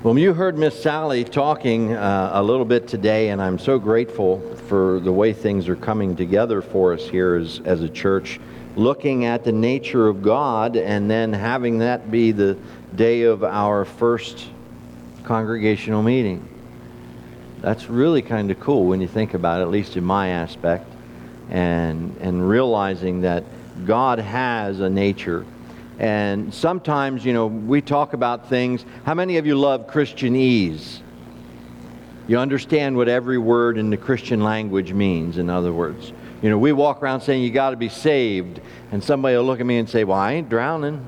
Well, you heard Miss Sally talking a little bit today, and I'm so grateful for the way things are coming together for us here as a church, looking at the nature of God and then having that be the day of our first congregational meeting. That's really kind of cool when you think about it, at least in my aspect, and realizing that God has a nature. And sometimes, we talk about things. How many of you love Christianese? You understand what every word in the Christian language means, in other words. We walk around saying you got to be saved, and somebody will look at me and say, well, I ain't drowning.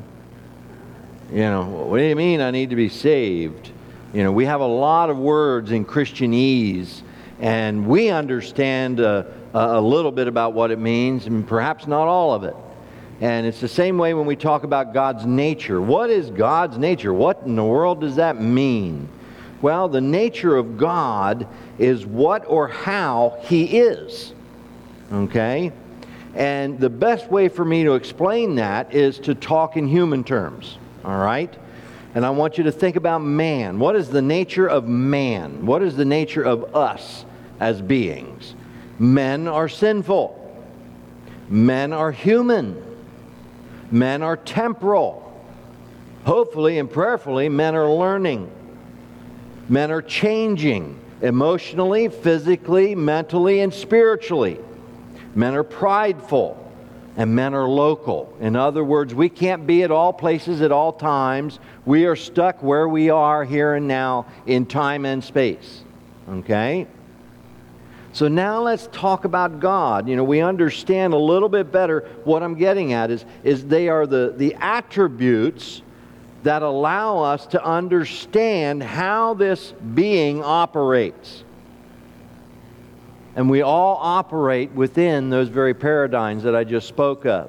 What do you mean I need to be saved? We have a lot of words in Christianese, and we understand a little bit about what it means, and perhaps not all of it. And it's the same way when we talk about God's nature. What is God's nature? What in the world does that mean? Well, the nature of God is what or how He is. Okay? And the best way for me to explain that is to talk in human terms. All right? And I want you to think about man. What is the nature of man? What is the nature of us as beings? Men are sinful. Men are human. Men are temporal. Hopefully and prayerfully, men are learning. Men are changing emotionally, physically, mentally, and spiritually. Men are prideful, and men are local. In other words, we can't be at all places at all times. We are stuck where we are here and now in time and space. Okay? So now let's talk about God. We understand a little bit better what I'm getting at is they are the attributes that allow us to understand how this being operates. And we all operate within those very paradigms that I just spoke of.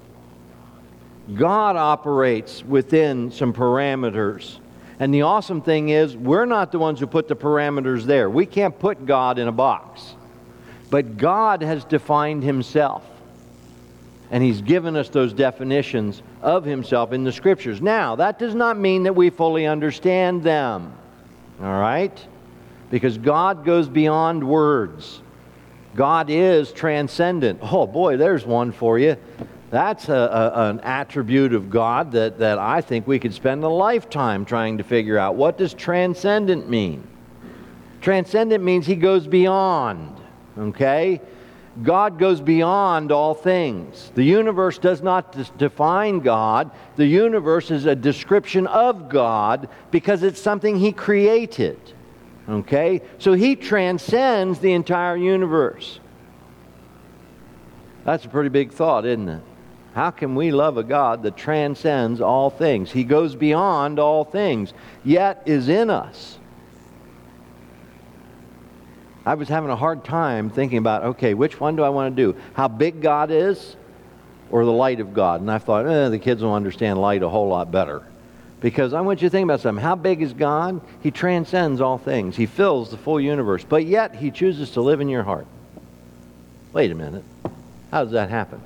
God operates within some parameters. And the awesome thing is, we're not the ones who put the parameters there. We can't put God in a box. But God has defined Himself. And He's given us those definitions of Himself in the Scriptures. Now, that does not mean that we fully understand them. All right? Because God goes beyond words. God is transcendent. Oh boy, there's one for you. That's an attribute of God that I think we could spend a lifetime trying to figure out. What does transcendent mean? Transcendent means He goes beyond. Okay? God goes beyond all things. The universe does not define God. The universe is a description of God because it's something He created. Okay? So He transcends the entire universe. That's a pretty big thought, isn't it? How can we love a God that transcends all things? He goes beyond all things, yet is in us. I was having a hard time thinking about, okay, which one do I want to do? How big God is or the light of God? And I thought, the kids will understand light a whole lot better. Because I want you to think about something. How big is God? He transcends all things. He fills the full universe. But yet, He chooses to live in your heart. Wait a minute. How does that happen?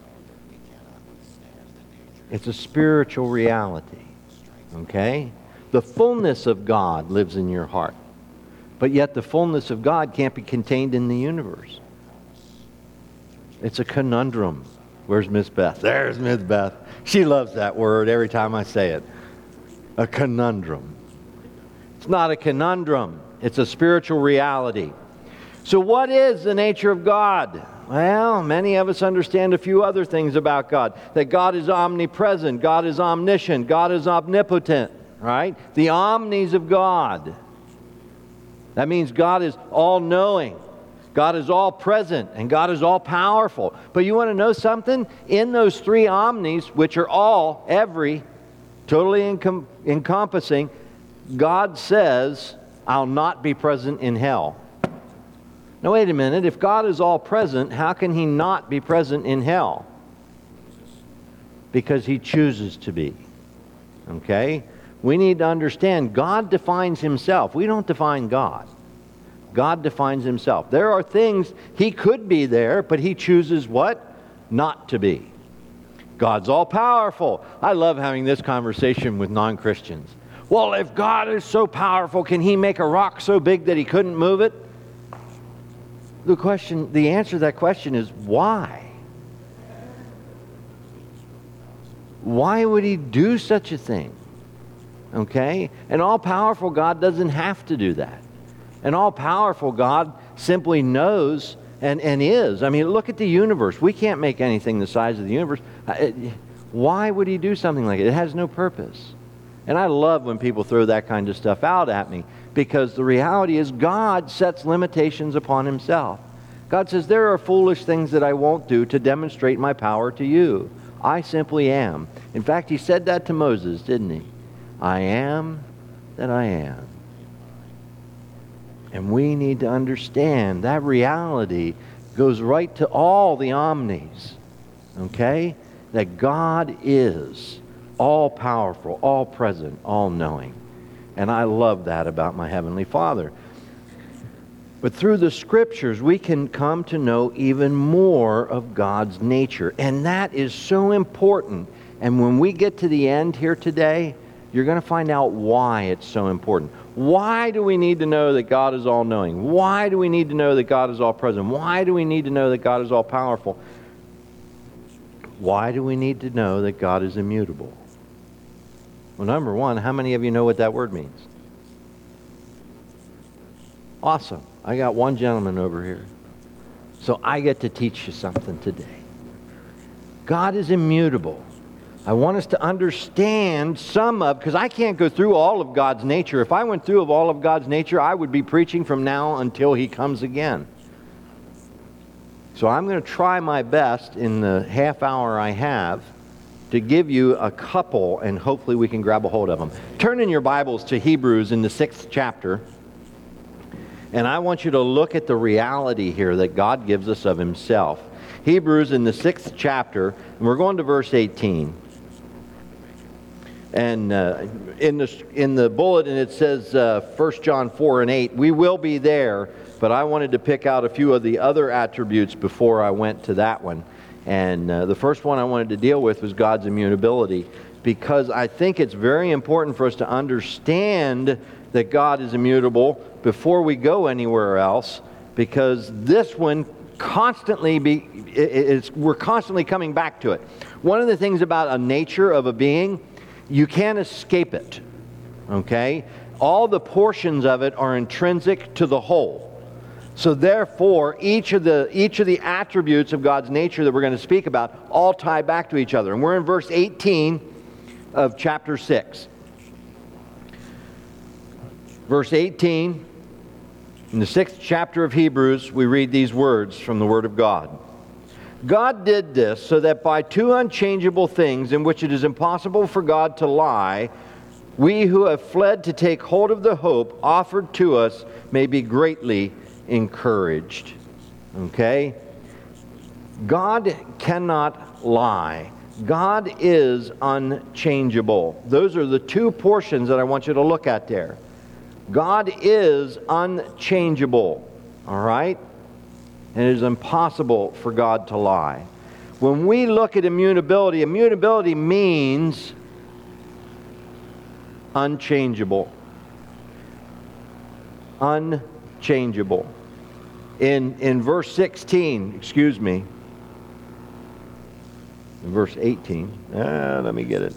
It's a spiritual reality. Okay? The fullness of God lives in your heart. But yet the fullness of God can't be contained in the universe. It's a conundrum. Where's Miss Beth? There's Miss Beth. She loves that word every time I say it. A conundrum. It's not a conundrum. It's a spiritual reality. So what is the nature of God? Well, many of us understand a few other things about God. That God is omnipresent, God is omniscient, God is omnipotent, right? The omnis of God. That means God is all-knowing, God is all-present, and God is all-powerful. But you want to know something? In those three omnis, which are all, every, totally encompassing, God says, I'll not be present in hell. Now wait a minute, if God is all present, how can He not be present in hell? Because He chooses to be. Okay? We need to understand God defines Himself. We don't define God. God defines Himself. There are things He could be there, but He chooses what? Not to be. God's all powerful. I love having this conversation with non-Christians. Well, if God is so powerful, can He make a rock so big that He couldn't move it? The answer to that question is why? Why would He do such a thing? Okay? An all-powerful God doesn't have to do that. An all-powerful God simply knows and is. I mean, look at the universe. We can't make anything the size of the universe. Why would He do something like it? It has no purpose. And I love when people throw that kind of stuff out at me, because the reality is God sets limitations upon Himself. God says, there are foolish things that I won't do to demonstrate my power to you. I simply am. In fact, He said that to Moses, didn't He? I am that I am. And we need to understand that reality goes right to all the omnis. Okay? That God is all-powerful, all-present, all-knowing. And I love that about my Heavenly Father. But through the Scriptures, we can come to know even more of God's nature. And that is so important. And when we get to the end here today, you're going to find out why it's so important. Why do we need to know that God is all-knowing? Why do we need to know that God is all-present? Why do we need to know that God is all-powerful? Why do we need to know that God is immutable? Well, number one, how many of you know what that word means? Awesome. I got one gentleman over here. So I get to teach you something today. God is immutable. I want us to understand some of, because I can't go through all of God's nature. If I went through all of God's nature, I would be preaching from now until He comes again. So I'm going to try my best in the half hour I have to give you a couple, and hopefully we can grab a hold of them. Turn in your Bibles to Hebrews in the 6th chapter. And I want you to look at the reality here that God gives us of Himself. Hebrews in the 6th chapter, and we're going to verse 18. And in the bulletin it says 1 John 4 and 8. We will be there, but I wanted to pick out a few of the other attributes before I went to that one. And the first one I wanted to deal with was God's immutability, because I think it's very important for us to understand that God is immutable before we go anywhere else, because this one we're constantly coming back to it. One of the things about a nature of a being, you can't escape it. Okay? All the portions of it are intrinsic to the whole. So therefore, each of the attributes of God's nature that we're going to speak about all tie back to each other. And we're in verse 18 of chapter 6. Verse 18, in the 6th chapter of Hebrews, we read these words from the Word of God. God did this so that by two unchangeable things in which it is impossible for God to lie, we who have fled to take hold of the hope offered to us may be greatly encouraged. Okay? God cannot lie. God is unchangeable. Those are the two portions that I want you to look at there. God is unchangeable. All right? And it is impossible for God to lie. When we look at immutability, immutability means unchangeable. Unchangeable. In verse 16, excuse me, in verse 18, let me get it.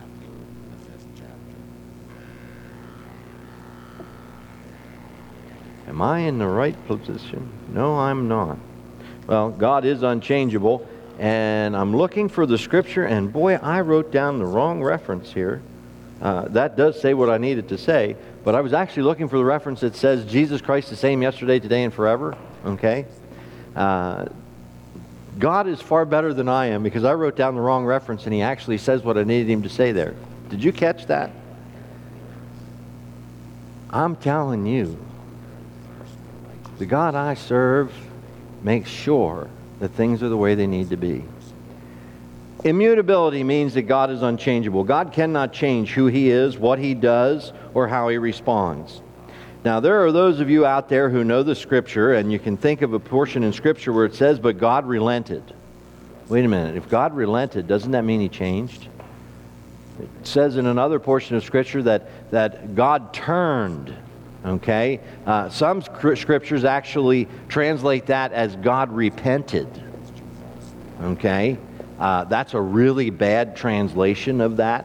Am I in the right position? No, I'm not. Well, God is unchangeable, and I'm looking for the scripture, and boy, I wrote down the wrong reference here. That does say what I needed to say, but I was actually looking for the reference that says Jesus Christ the same yesterday, today, and forever. Okay? God is far better than I am, because I wrote down the wrong reference, and He actually says what I needed Him to say there. Did you catch that? I'm telling you, the God I serve makes sure that things are the way they need to be. Immutability means that God is unchangeable. God cannot change who He is, what He does, or how He responds. Now, there are those of you out there who know the Scripture, and you can think of a portion in Scripture where it says, but God relented. Wait a minute. If God relented, doesn't that mean He changed? It says in another portion of Scripture that God turned. Okay? Some scriptures actually translate that as God repented. Okay? That's a really bad translation of that.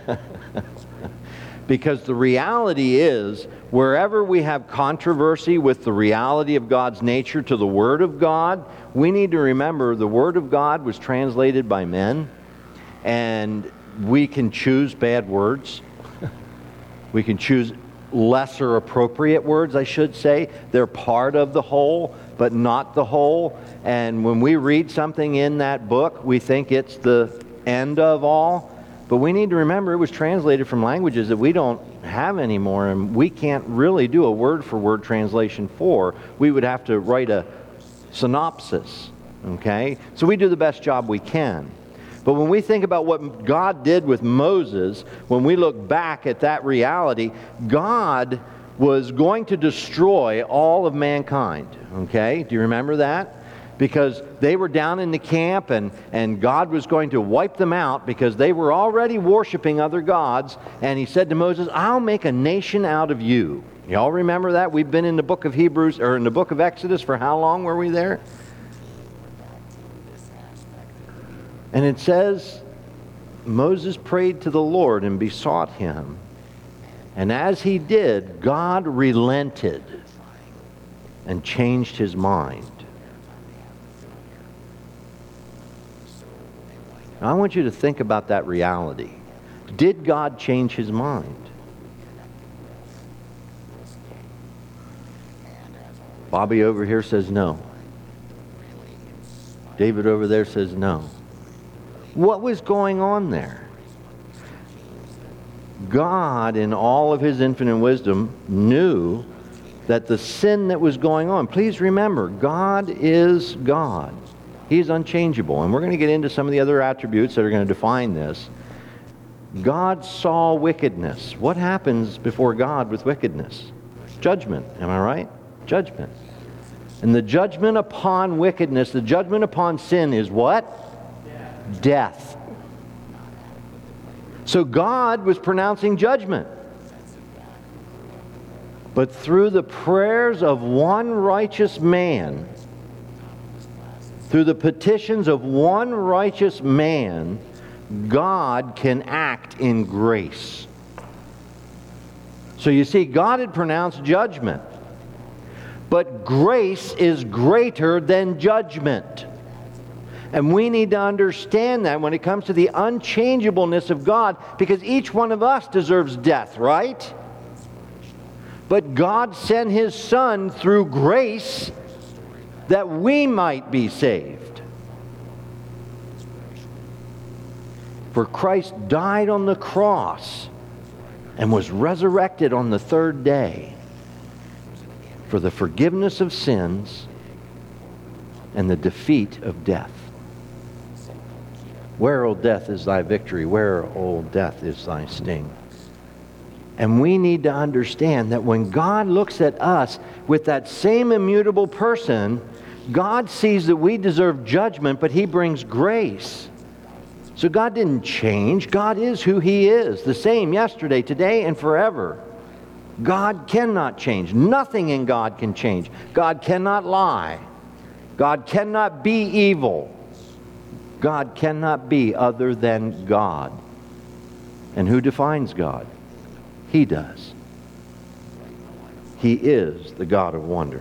Because the reality is, wherever we have controversy with the reality of God's nature to the Word of God, we need to remember the Word of God was translated by men, and we can choose bad words. We can choose lesser appropriate words, I should say. They're part of the whole, but not the whole. And when we read something in that book, we think it's the end of all. But we need to remember it was translated from languages that we don't have anymore, and we can't really do a word-for-word translation for. We would have to write a synopsis, okay? So we do the best job we can. But when we think about what God did with Moses, when we look back at that reality, God was going to destroy all of mankind, okay? Do you remember that? Because they were down in the camp, and God was going to wipe them out because they were already worshiping other gods. And he said to Moses, I'll make a nation out of you. Y'all remember that? We've been in the book of Hebrews, or in the book of Exodus for how long were we there? And it says, Moses prayed to the Lord and besought him. And as he did, God relented and changed his mind. Now, I want you to think about that reality. Did God change his mind? Bobby over here says no. David over there says no. What was going on there? God, in all of his infinite wisdom, knew that the sin that was going on. Please remember, God is God. He's unchangeable. And we're going to get into some of the other attributes that are going to define this. God saw wickedness. What happens before God with wickedness? Judgment. Am I right? Judgment. And the judgment upon wickedness, the judgment upon sin is what? Death. So God was pronouncing judgment. But through the prayers of one righteous man, through the petitions of one righteous man, God can act in grace. So you see, God had pronounced judgment. But grace is greater than judgment. And we need to understand that when it comes to the unchangeableness of God, because each one of us deserves death, right? But God sent his Son through grace that we might be saved. For Christ died on the cross and was resurrected on the third day for the forgiveness of sins and the defeat of death. Where, O death, is thy victory? Where, O death, is thy sting? And we need to understand that when God looks at us with that same immutable person, God sees that we deserve judgment, but he brings grace. So God didn't change. God is who he is, the same yesterday, today, and forever. God cannot change. Nothing in God can change. God cannot lie. God cannot be evil. God cannot be other than God. And who defines God? He does. He is the God of wonder.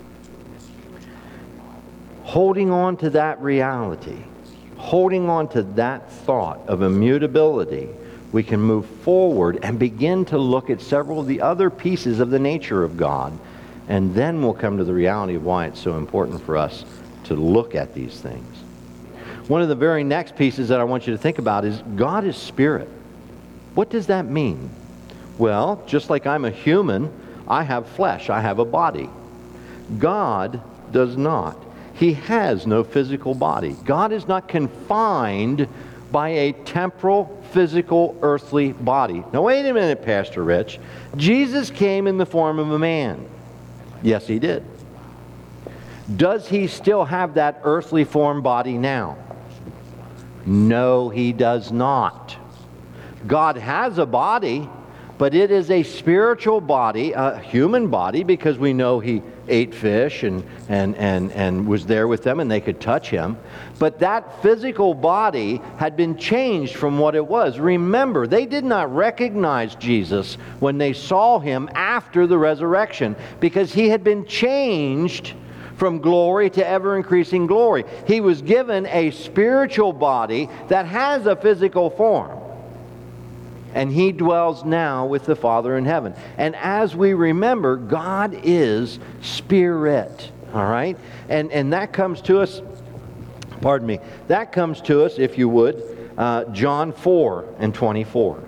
Holding on to that reality, holding on to that thought of immutability, we can move forward and begin to look at several of the other pieces of the nature of God. And then we'll come to the reality of why it's so important for us to look at these things. One of the very next pieces that I want you to think about is God is spirit. What does that mean? Well, just like I'm a human, I have flesh, I have a body. God does not. He has no physical body. God is not confined by a temporal, physical, earthly body. Now wait a minute, Pastor Rich. Jesus came in the form of a man. Yes, he did. Does he still have that earthly form body now? No, he does not. God has a body, but it is a spiritual body, a human body, because we know He ate fish and was there with them and they could touch Him. But that physical body had been changed from what it was. Remember, they did not recognize Jesus when they saw Him after the resurrection, because He had been changed from glory to ever-increasing glory. He was given a spiritual body that has a physical form. And He dwells now with the Father in heaven. And as we remember, God is Spirit. All right? And that comes to us, pardon me, that comes to us, if you would, John 4:24.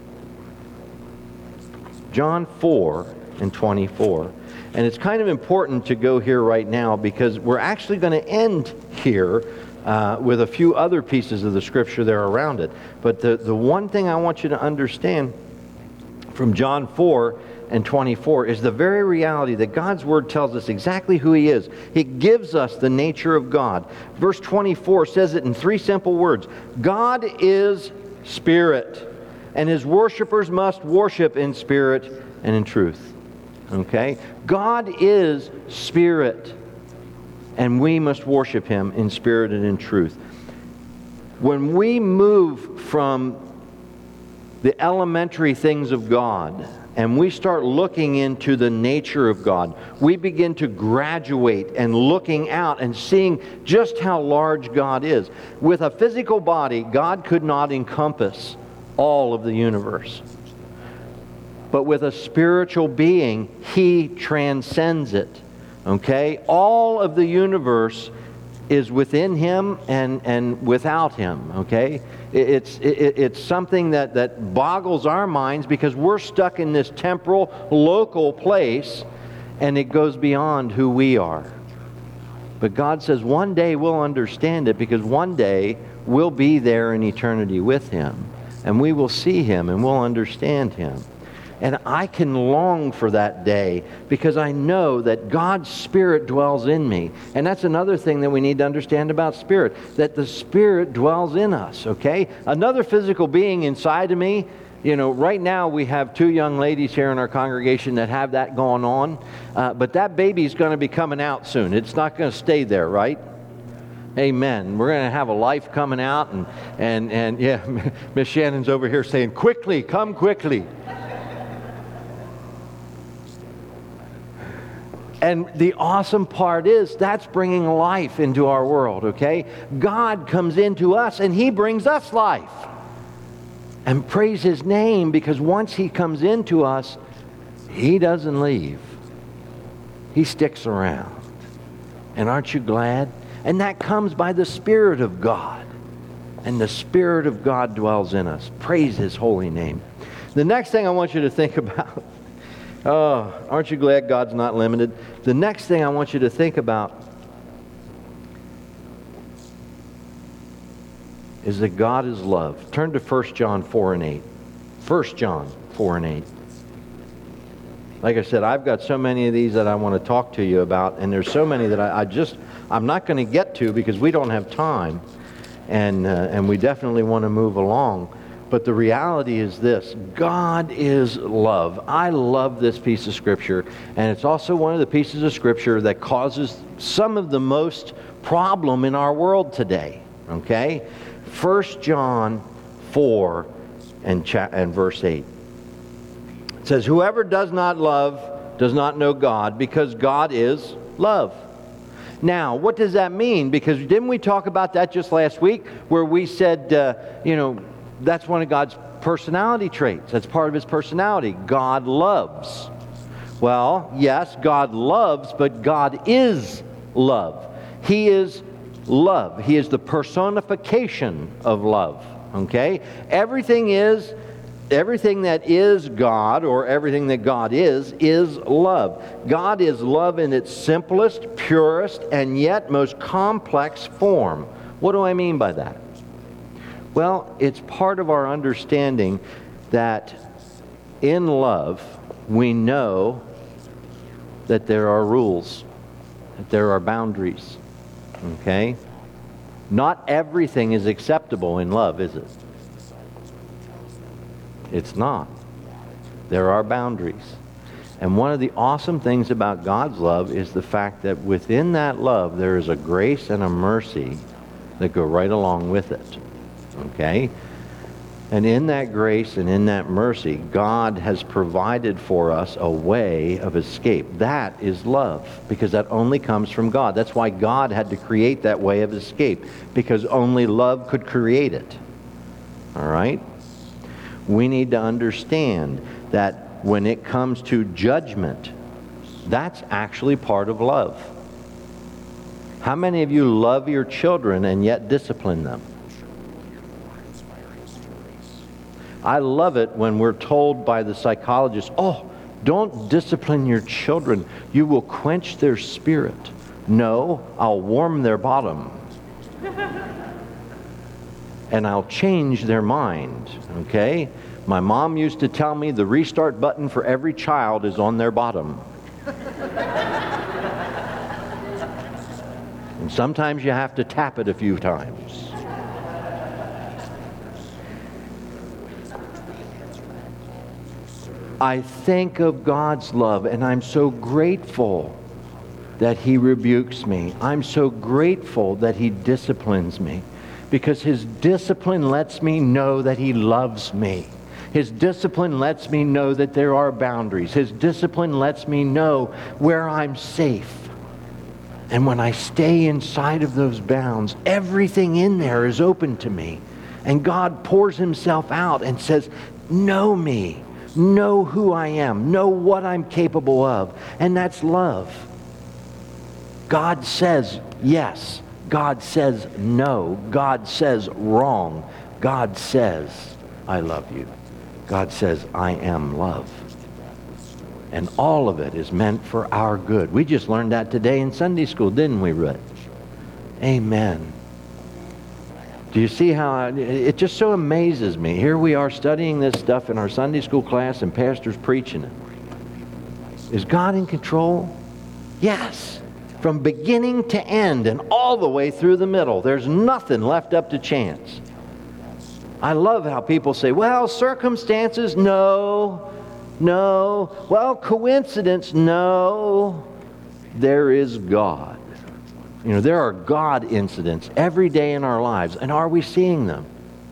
John 4:24. And it's kind of important to go here right now, because we're actually going to end here with a few other pieces of the Scripture there around it. But the one thing I want you to understand from John 4:24 is the very reality that God's Word tells us exactly who He is. He gives us the nature of God. Verse 24 says it in 3 simple words. God is Spirit, and His worshipers must worship in spirit and in truth. Okay? God is Spirit, and we must worship Him in spirit and in truth. When we move from the elementary things of God and we start looking into the nature of God, we begin to graduate and looking out and seeing just how large God is. With a physical body, God could not encompass all of the universe. But with a spiritual being, He transcends it. Okay? All of the universe is within Him and without Him. Okay? It's something that boggles our minds, because we're stuck in this temporal, local place, and it goes beyond who we are. But God says one day we'll understand it, because one day we'll be there in eternity with Him, and we will see Him and we'll understand Him. And I can long for that day, because I know that God's Spirit dwells in me. And that's another thing that we need to understand about Spirit, that the Spirit dwells in us, okay? Another physical being inside of me, you know, right now we have 2 young ladies here in our congregation that have that going on. But that baby's going to be coming out soon. It's not going to stay there, right? Amen. We're going to have a life coming out. And yeah, Miss Shannon's over here saying, quickly, come quickly. And the awesome part is that's bringing life into our world, okay? God comes into us and He brings us life. And praise His name, because once He comes into us, He doesn't leave. He sticks around. And aren't you glad? And that comes by the Spirit of God. And the Spirit of God dwells in us. Praise His holy name. The next thing I want you to think about, oh, aren't you glad God's not limited? The next thing I want you to think about is that God is love. Turn to 1 John 4:8. 1 John 4:8. Like I said, I've got so many of these that I want to talk to you about, and there's so many that I'm not going to get to because we don't have time, and we definitely want to move along. But the reality is this: God is love. I love this piece of Scripture, and it's also one of the pieces of Scripture that causes some of the most problem in our world today. Okay? 1 John 4 and verse 8. It says, whoever does not love does not know God, because God is love. Now, what does that mean? Because didn't we talk about that just last week, where we said, that's one of God's personality traits. That's part of His personality. God loves. Well, yes, God loves, but God is love. He is love. He is the personification of love. Okay? Everything that is God, or everything that God is love. God is love in its simplest, purest, and yet most complex form. What do I mean by that? Well, it's part of our understanding that in love, we know that there are rules, that there are boundaries. Okay? Not everything is acceptable in love, is it? It's not. There are boundaries. And one of the awesome things about God's love is the fact that within that love there is a grace and a mercy that go right along with it. Okay? And in that grace and in that mercy, God has provided for us a way of escape. That is love, because that only comes from God. That's why God had to create that way of escape, because only love could create it. All right? We need to understand that when it comes to judgment, that's actually part of love. How many of you love your children and yet discipline them? I love it when we're told by the psychologist, oh, don't discipline your children. You will quench their spirit. No, I'll warm their bottom. And I'll change their mind, okay? My mom used to tell me the restart button for every child is on their bottom. And sometimes you have to tap it a few times. I think of God's love, and I'm so grateful that He rebukes me. I'm so grateful that He disciplines me, because His discipline lets me know that He loves me. His discipline lets me know that there are boundaries. His discipline lets me know where I'm safe. And when I stay inside of those bounds, everything in there is open to me. And God pours Himself out and says, know me. Know who I am. Know what I'm capable of. And that's love. God says yes. God says no. God says wrong. God says, I love you. God says, I am love. And all of it is meant for our good. We just learned that today in Sunday school, didn't we, Rich? Amen. Do you see how it just so amazes me? Here we are studying this stuff in our Sunday school class and pastor's preaching it. Is God in control? Yes. From beginning to end and all the way through the middle. There's nothing left up to chance. I love how people say, well, circumstances, no. Well, coincidence, no. There is God. You know, there are God incidents every day in our lives. And are we seeing them?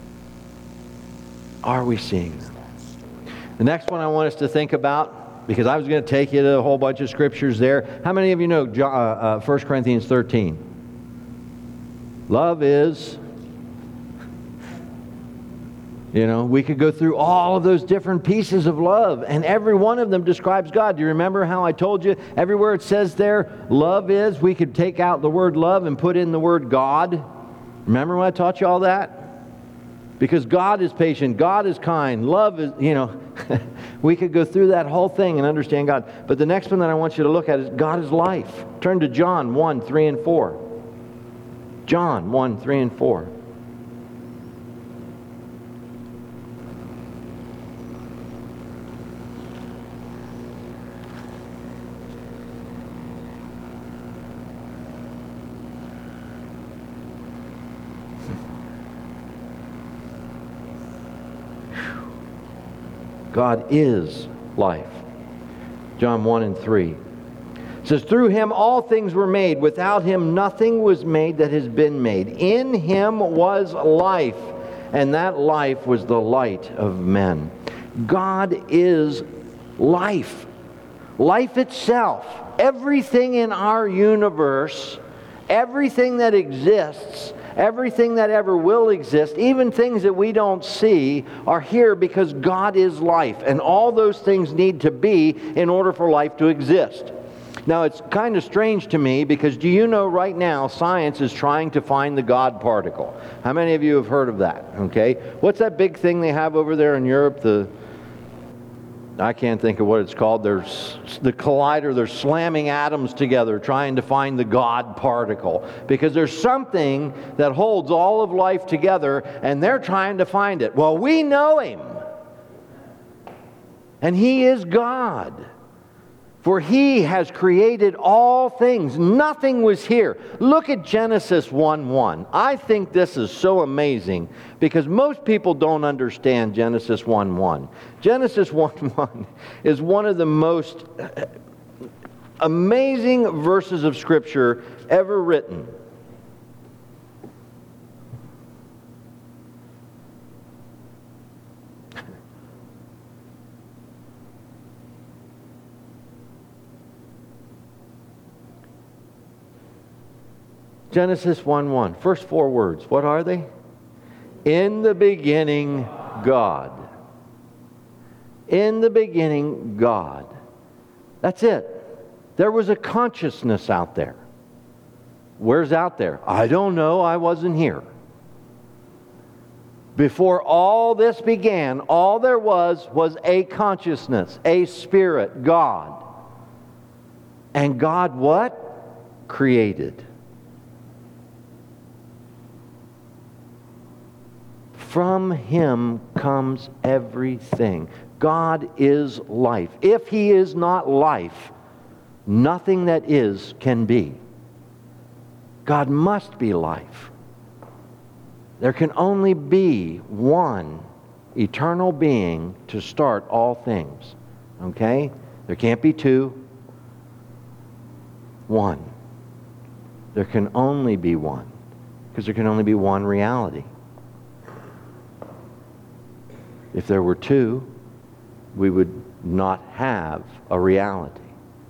Are we seeing them? The next one I want us to think about, because I was going to take you to a whole bunch of scriptures there. How many of you know 1 Corinthians 13? Love is... You know, we could go through all of those different pieces of love, and every one of them describes God. Do you remember how I told you everywhere it says there, love is, we could take out the word love and put in the word God? Remember when I taught you all that? Because God is patient, God is kind, love is, you know, we could go through that whole thing and understand God. But the next one that I want you to look at is God is life. Turn to John 1, 3 and 4. John 1, 3 and 4. God is life. John 1 and 3. It says, through Him all things were made. Without Him nothing was made that has been made. In Him was life, and that life was the light of men. God is life. Life itself. Everything in our universe, everything that exists, everything that ever will exist, even things that we don't see, are here because God is life. And all those things need to be in order for life to exist. Now, it's kind of strange to me because do you know right now science is trying to find the God particle? How many of you have heard of that? Okay. What's that big thing they have over there in Europe? I can't think of what it's called. There's the collider. They're slamming atoms together trying to find the God particle. Because there's something that holds all of life together and they're trying to find it. Well, we know Him. And He is God. For He has created all things. Nothing was here. Look at Genesis 1:1. I think this is so amazing because most people don't understand Genesis 1:1. Genesis 1:1 is one of the most amazing verses of Scripture ever written. Genesis 1:1. First four words. What are they? In the beginning, God. In the beginning, God. That's it. There was a consciousness out there. Where's out there? I don't know. I wasn't here. Before all this began, all there was a consciousness, a spirit, God. And God what? Created. From Him comes everything. God is life. If He is not life, nothing that is can be. God must be life. There can only be one eternal being to start all things. Okay? There can't be two. One. There can only be one. Because there can only be one reality. If there were two, we would not have a reality.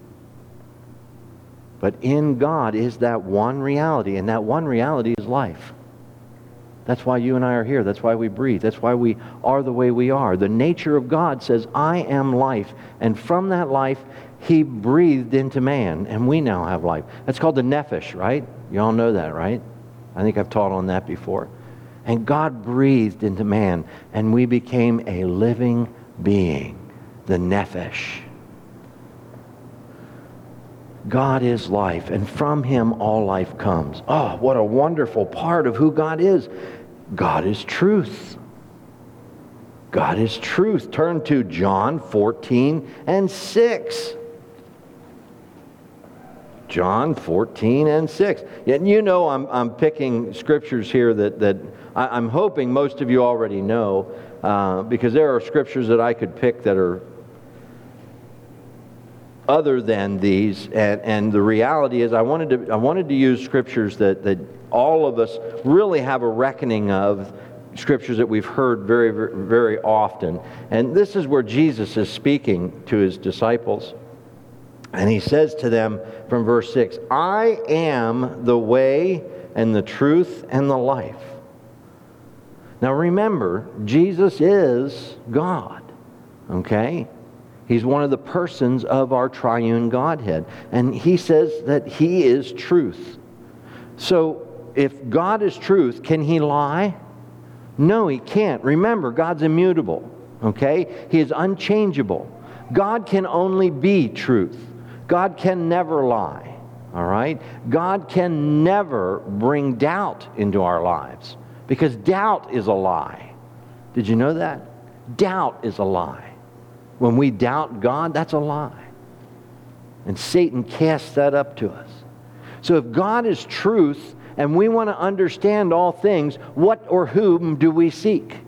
But in God is that one reality, and that one reality is life. That's why you and I are here. That's why we breathe. That's why we are the way we are. The nature of God says, I am life. And from that life, He breathed into man, and we now have life. That's called the nephesh, right? You all know that, right? I think I've taught on that before. And God breathed into man, and we became a living being, the nephesh. God is life, and from Him all life comes. Oh, what a wonderful part of who God is. God is truth. God is truth. Turn to John 14:6. John 14:6. And you know I'm picking scriptures here that I'm hoping most of you already know, because there are scriptures that I could pick that are other than these, and the reality is I wanted to use scriptures that all of us really have a reckoning of, scriptures that we've heard very, very, very often. And this is where Jesus is speaking to His disciples. And He says to them from verse 6, I am the way and the truth and the life. Now remember, Jesus is God. Okay? He's one of the persons of our triune Godhead. And He says that He is truth. So, if God is truth, can He lie? No, He can't. Remember, God's immutable. Okay? He is unchangeable. God can only be truth. God can never lie. All right? God can never bring doubt into our lives. Because doubt is a lie. Did you know that? Doubt is a lie. When we doubt God, that's a lie. And Satan casts that up to us. So if God is truth and we want to understand all things, what or whom do we seek?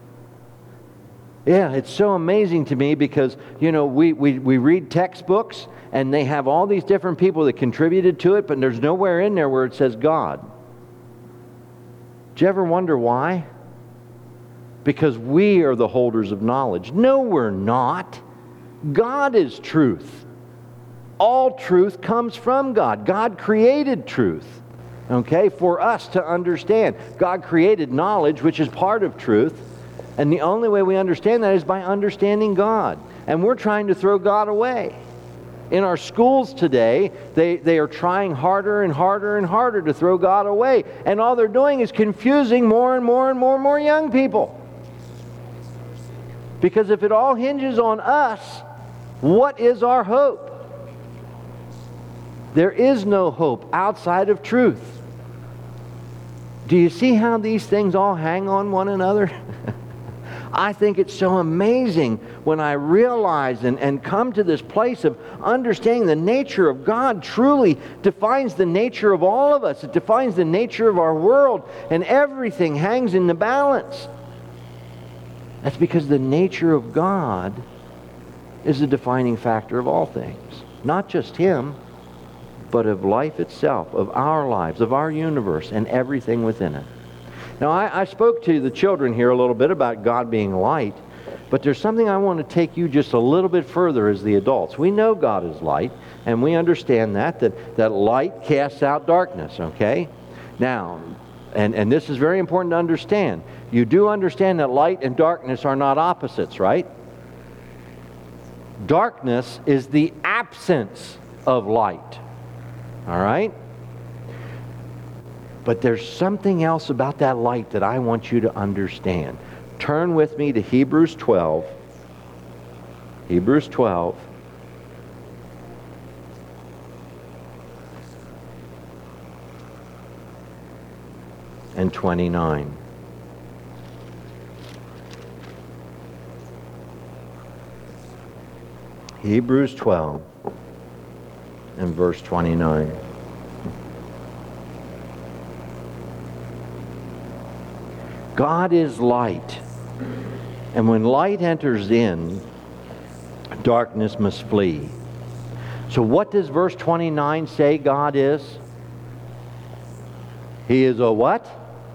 Yeah, it's so amazing to me because, you know, we read textbooks and they have all these different people that contributed to it, but there's nowhere in there where it says God. Do you ever wonder why? Because we are the holders of knowledge. No, we're not. God is truth. All truth comes from God. God created truth, okay, for us to understand. God created knowledge, which is part of truth, and the only way we understand that is by understanding God. And we're trying to throw God away. In our schools today, they are trying harder and harder and harder to throw God away. And all they're doing is confusing more and more and more and more young people. Because if it all hinges on us, what is our hope? There is no hope outside of truth. Do you see how these things all hang on one another? I think it's so amazing when I realize and come to this place of understanding the nature of God truly defines the nature of all of us. It defines the nature of our world, and everything hangs in the balance. That's because the nature of God is the defining factor of all things. Not just Him, but of life itself, of our lives, of our universe, and everything within it. Now, I spoke to the children here a little bit about God being light, but there's something I want to take you just a little bit further as the adults. We know God is light, and we understand that light casts out darkness, okay? Now, and this is very important to understand. You do understand that light and darkness are not opposites, right? Darkness is the absence of light. All right? But there's something else about that light that I want you to understand. Turn with me to Hebrews 12. Hebrews 12. And 29. Hebrews 12 and verse 29. God is light, and when light enters in, darkness must flee. So what does verse 29 say God is? He is a what?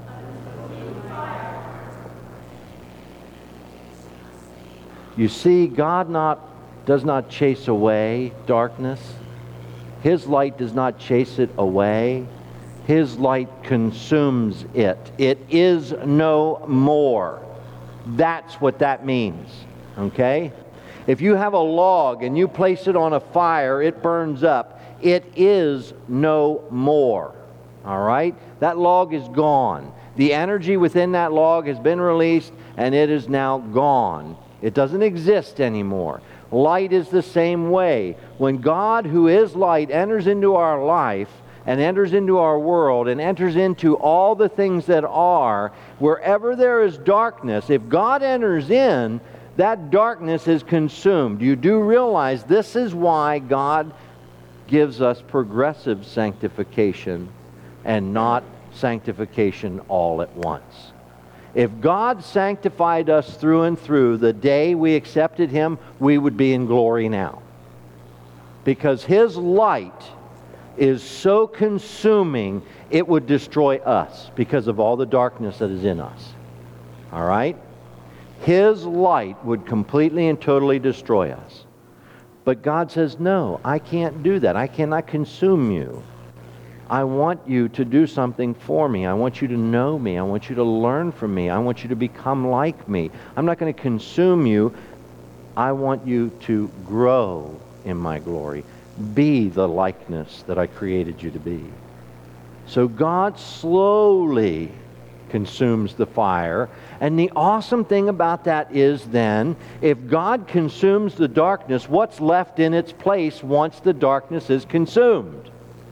You see, God does not chase away darkness. His light does not chase it away. His light consumes it. It is no more. That's what that means. Okay? If you have a log and you place it on a fire, it burns up. It is no more. All right? That log is gone. The energy within that log has been released, and it is now gone. It doesn't exist anymore. Light is the same way. When God, who is light, enters into our life and enters into our world and enters into all the things that are, wherever there is darkness, if God enters in, that darkness is consumed. You do realize this is why God gives us progressive sanctification and not sanctification all at once. If God sanctified us through and through the day we accepted Him, we would be in glory now. Because His light is so consuming, it would destroy us because of all the darkness that is in us. All right? His light would completely and totally destroy us. But God says, no, I can't do that. I cannot consume you. I want you to do something for me. I want you to know me. I want you to learn from me. I want you to become like me. I'm not going to consume you. I want you to grow in my glory. Be the likeness that I created you to be. So God slowly consumes the fire. And the awesome thing about that is then, if God consumes the darkness, what's left in its place once the darkness is consumed?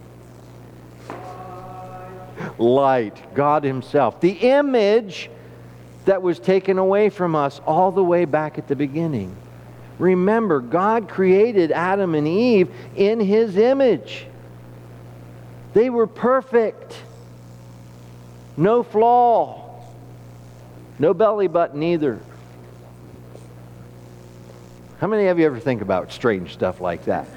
Light, God Himself. The image that was taken away from us all the way back at the beginning. Remember, God created Adam and Eve in His image. They were perfect. No flaw. No belly button either. How many of you ever think about strange stuff like that?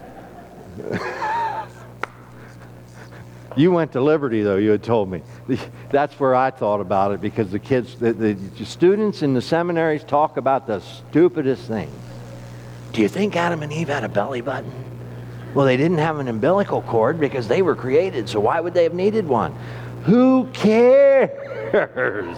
You went to Liberty, though, you had told me. That's where I thought about it, because the kids, the students in the seminaries talk about the stupidest things. Do you think Adam and Eve had a belly button? Well, they didn't have an umbilical cord because they were created, so why would they have needed one? Who cares?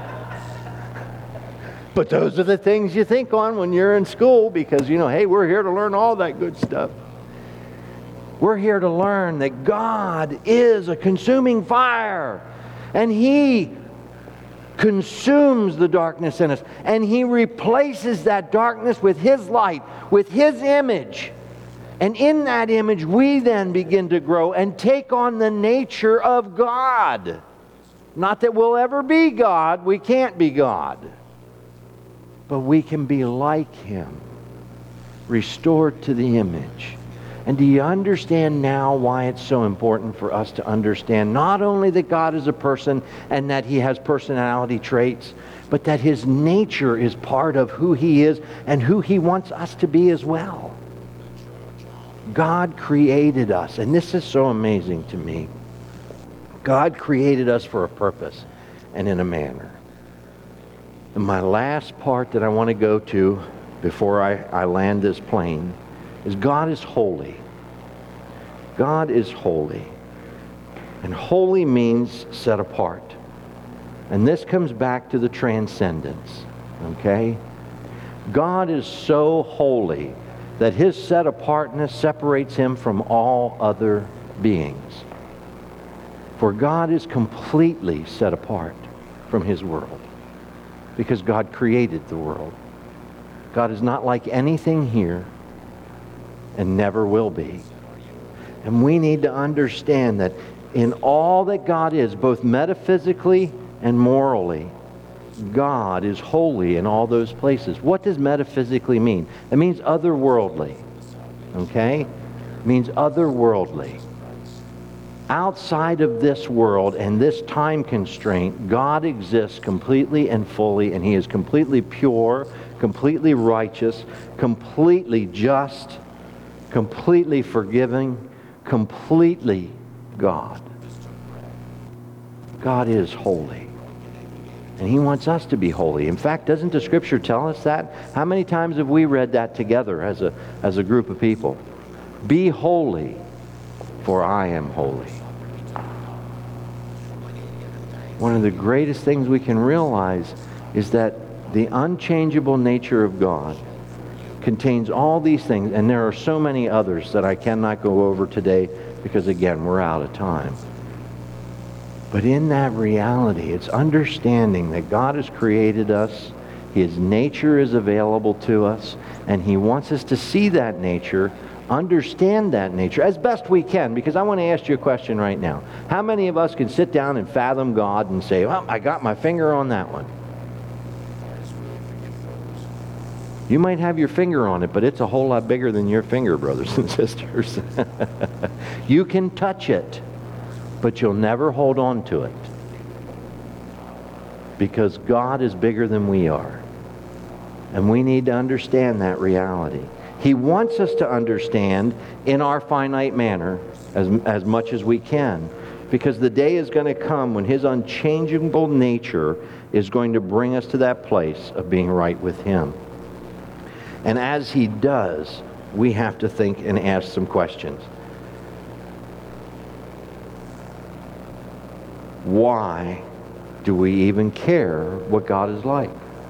But those are the things you think on when you're in school, because, hey, we're here to learn all that good stuff. We're here to learn that God is a consuming fire, and He consumes the darkness in us, and He replaces that darkness with His light, with His image. And in that image, we then begin to grow and take on the nature of God. Not that we'll ever be God. We can't be God. but we can be like him, restored to the image. And do you understand now why it's so important for us to understand not only that God is a person and that he has personality traits, but that his nature is part of who he is and who he wants us to be as well? God created us, and this is so amazing to me. God created us for a purpose and in a manner. And my last part that I want to go to before I land this plane is God is holy. God is holy. And holy means set apart. And this comes back to the transcendence. Okay? God is so holy that his set apartness separates him from all other beings. For God is completely set apart from his world, because God created the world. God is not like anything here and never will be. And we need to understand that in all that God is, both metaphysically and morally, God is holy in all those places. What does metaphysically mean? It means otherworldly. Okay? It means otherworldly. Outside of this world and this time constraint, God exists completely and fully, and he is completely pure, completely righteous, completely just, completely forgiving, completely God. God is holy. And he wants us to be holy. In fact, doesn't the Scripture tell us that? How many times have we read that together as a group of people? Be holy, for I am holy. One of the greatest things we can realize is that the unchangeable nature of God contains all these things, and there are so many others that I cannot go over today because, again, we're out of time. But in that reality, it's understanding that God has created us, his nature is available to us, and he wants us to see that nature, understand that nature as best we can. Because I want to ask you a question right now. How many of us can sit down and fathom God and say, well, I got my finger on that one? You might have your finger on it, but it's a whole lot bigger than your finger, brothers and sisters. You can touch it, but you'll never hold on to it, because God is bigger than we are. And we need to understand that reality. He wants us to understand in our finite manner as much as we can, because the day is going to come when his unchangeable nature is going to bring us to that place of being right with him. And as he does, we have to think and ask some questions. Why do we even care what God is like?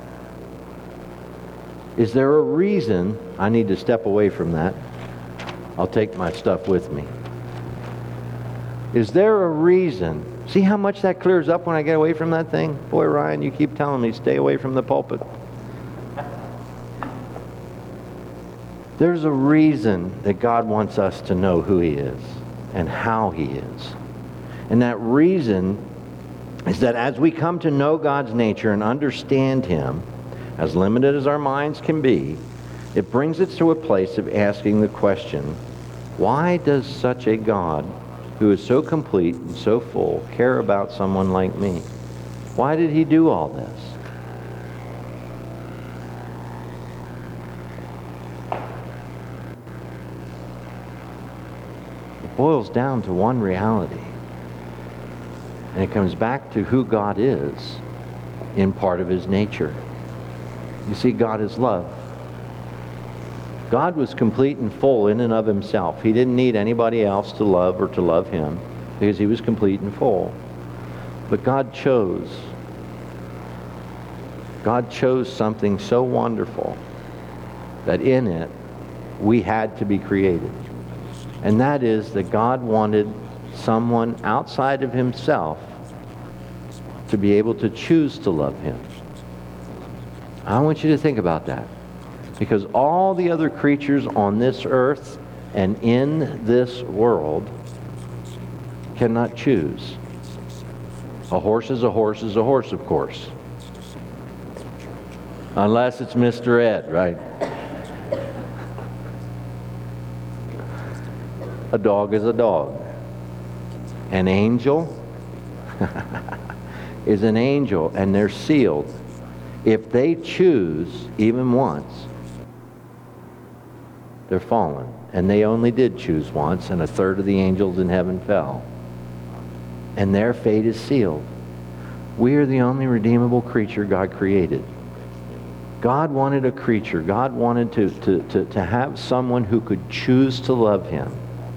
Is there a reason? I need to step away from that. I'll take my stuff with me. Is there a reason? See how much that clears up when I get away from that thing? Boy, Ryan, you keep telling me stay away from the pulpit. There's a reason that God wants us to know who he is and how he is. And that reason is that as we come to know God's nature and understand him, as limited as our minds can be, it brings us to a place of asking the question, why does such a God, who is so complete and so full, care about someone like me? Why did he do all this? It boils down to one reality. And it comes back to who God is in part of his nature. You see, God is love. God was complete and full in and of himself. He didn't need anybody else to love or to love him, because he was complete and full. But God chose something so wonderful that in it we had to be created. And that is that God wanted someone outside of himself to be able to choose to love him. I want you to think about that. Because all the other creatures on this earth and in this world cannot choose. A horse is a horse is a horse, of course. Unless it's Mr. Ed, right? A dog is a dog. An angel is an angel, and they're sealed. If they choose even once, they're fallen. And they only did choose once, and a third of the angels in heaven fell. And their fate is sealed. We are the only redeemable creature God created. God wanted a creature. God wanted to have someone who could choose to love Him.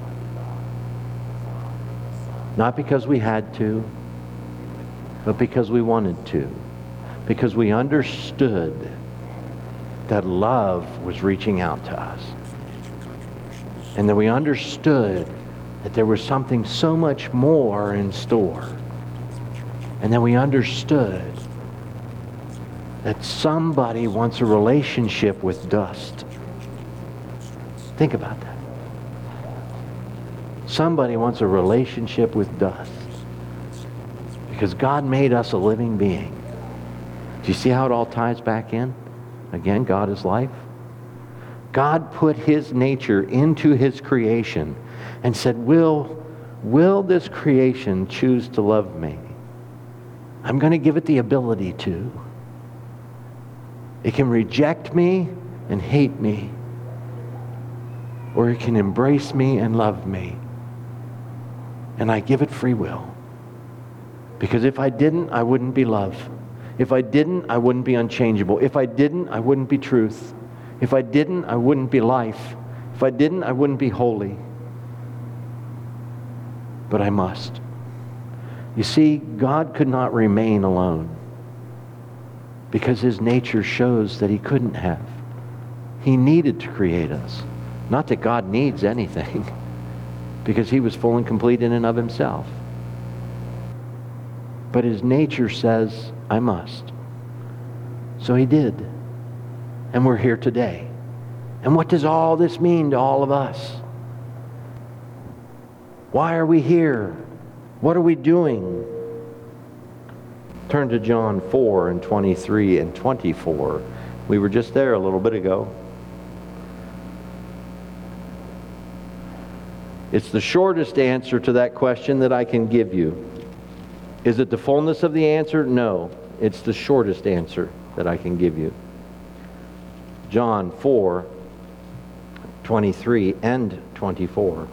Not because we had to, but because we wanted to. Because we understood that love was reaching out to us. And that we understood that there was something so much more in store. And that we understood that somebody wants a relationship with dust. Think about that. Somebody wants a relationship with dust. Because God made us a living being. Do you see how it all ties back in? Again, God is life. God put His nature into His creation and said, will this creation choose to love me? I'm going to give it the ability to. It can reject me and hate me, or it can embrace me and love me. And I give it free will. Because if I didn't, I wouldn't be love. If I didn't, I wouldn't be unchangeable. If I didn't, I wouldn't be truth. If I didn't, I wouldn't be life. If I didn't, I wouldn't be holy. But I must. You see, God could not remain alone because His nature shows that He couldn't have. He needed to create us. Not that God needs anything, because He was full and complete in and of Himself. But His nature says, I must. So He did. And we're here today. And what does all this mean to all of us? Why are we here? What are we doing? Turn to John 4 and 23 and 24. We were just there a little bit ago. It's the shortest answer to that question that I can give you. Is it the fullness of the answer? No. It's the shortest answer that I can give you. John 4, 23 and 24.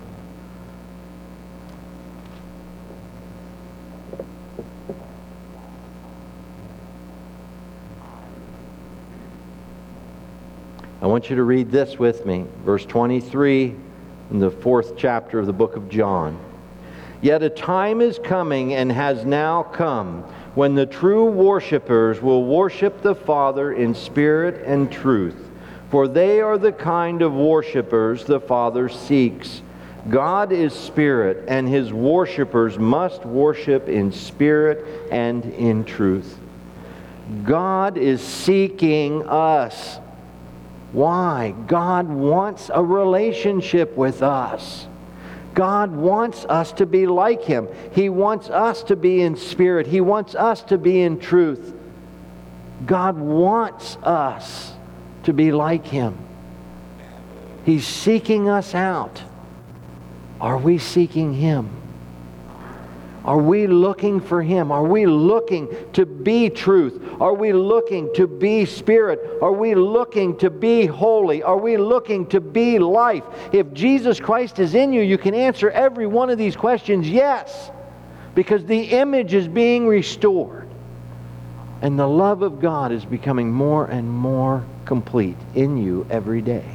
I want you to read this with me. Verse 23 in the 4th chapter of the book of John. Yet a time is coming and has now come when the true worshipers will worship the Father in spirit and truth. For they are the kind of worshipers the Father seeks. God is spirit, and His worshipers must worship in spirit and in truth. God is seeking us. Why? God wants a relationship with us. God wants us to be like Him. He wants us to be in spirit. He wants us to be in truth. God wants us to be like Him. He's seeking us out. Are we seeking Him? Are we looking for Him? Are we looking to be truth? Are we looking to be spirit? Are we looking to be holy? Are we looking to be life? If Jesus Christ is in you, you can answer every one of these questions yes, because the image is being restored. And the love of God is becoming more and more complete in you every day.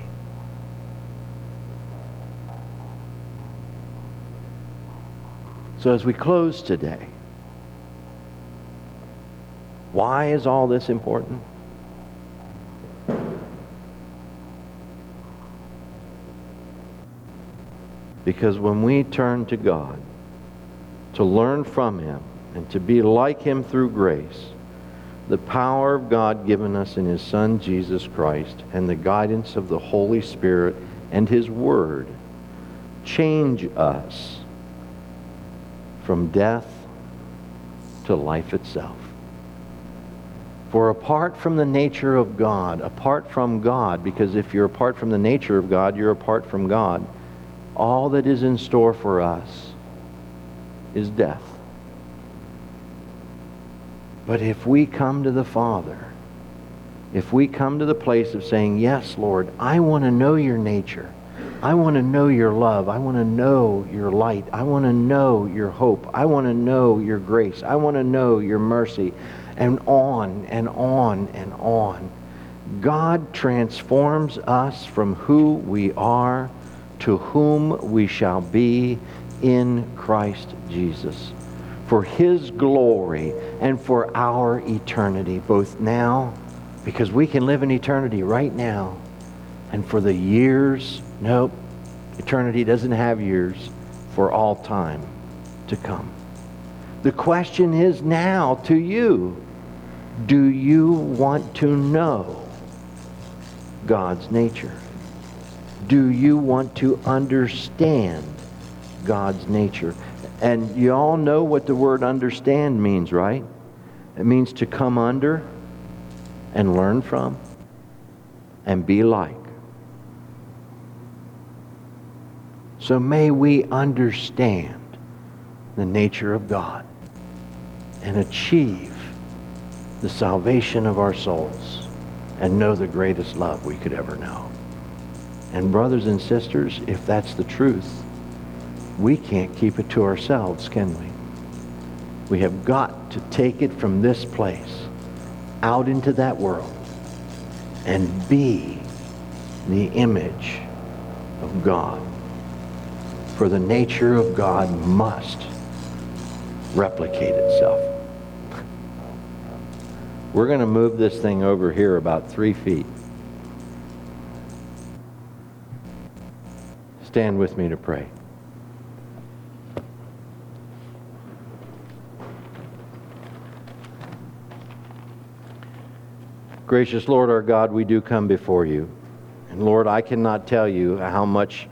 So as we close today, why is all this important? Because when we turn to God to learn from Him and to be like Him through grace, the power of God given us in His Son Jesus Christ and the guidance of the Holy Spirit and His Word change us from death to life itself. For apart from the nature of God, apart from God, because if you're apart from the nature of God, you're apart from God, all that is in store for us is death. But if we come to the Father, if we come to the place of saying, yes, Lord, I want to know your nature. I want to know your love. I want to know your light. I want to know your hope. I want to know your grace. I want to know your mercy. And on and on and on. God transforms us from who we are to whom we shall be in Christ Jesus, for His glory and for our eternity, both now, because we can live in eternity right now, and for the years, nope, eternity doesn't have years, for all time to come. The question is now to you, do you want to know God's nature? Do you want to understand God's nature? And you all know what the word understand means, right? It means to come under and learn from and be like. So may we understand the nature of God and achieve the salvation of our souls and know the greatest love we could ever know. And brothers and sisters, if that's the truth, we can't keep it to ourselves, can we? We have got to take it from this place out into that world and be the image of God. For the nature of God must replicate itself. We're going to move this thing over here about 3 feet. Stand with me to pray. Gracious Lord our God, we do come before you. And Lord, I cannot tell you how much,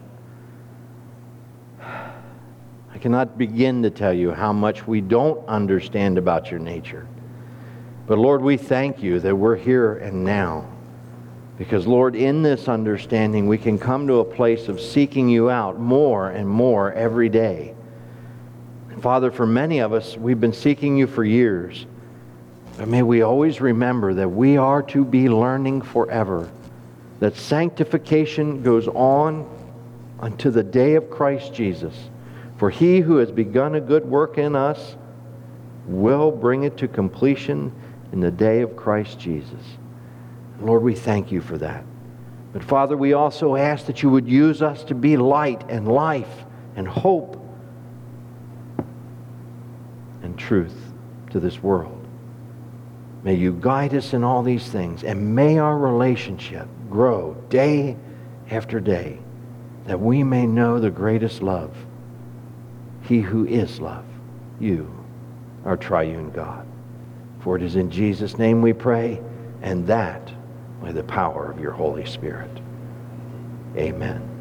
I cannot begin to tell you how much we don't understand about your nature. But Lord, we thank you that we're here and now. Because Lord, in this understanding, we can come to a place of seeking you out more and more every day. And Father, for many of us, we've been seeking you for years. But may we always remember that we are to be learning forever. That sanctification goes on unto the day of Christ Jesus. For he who has begun a good work in us will bring it to completion in the day of Christ Jesus. Lord, we thank you for that. But Father, we also ask that you would use us to be light and life and hope and truth to this world. May you guide us in all these things, and may our relationship grow day after day, that we may know the greatest love, he who is love, you, our triune God. For it is in Jesus' name we pray, and that by the power of your Holy Spirit. Amen.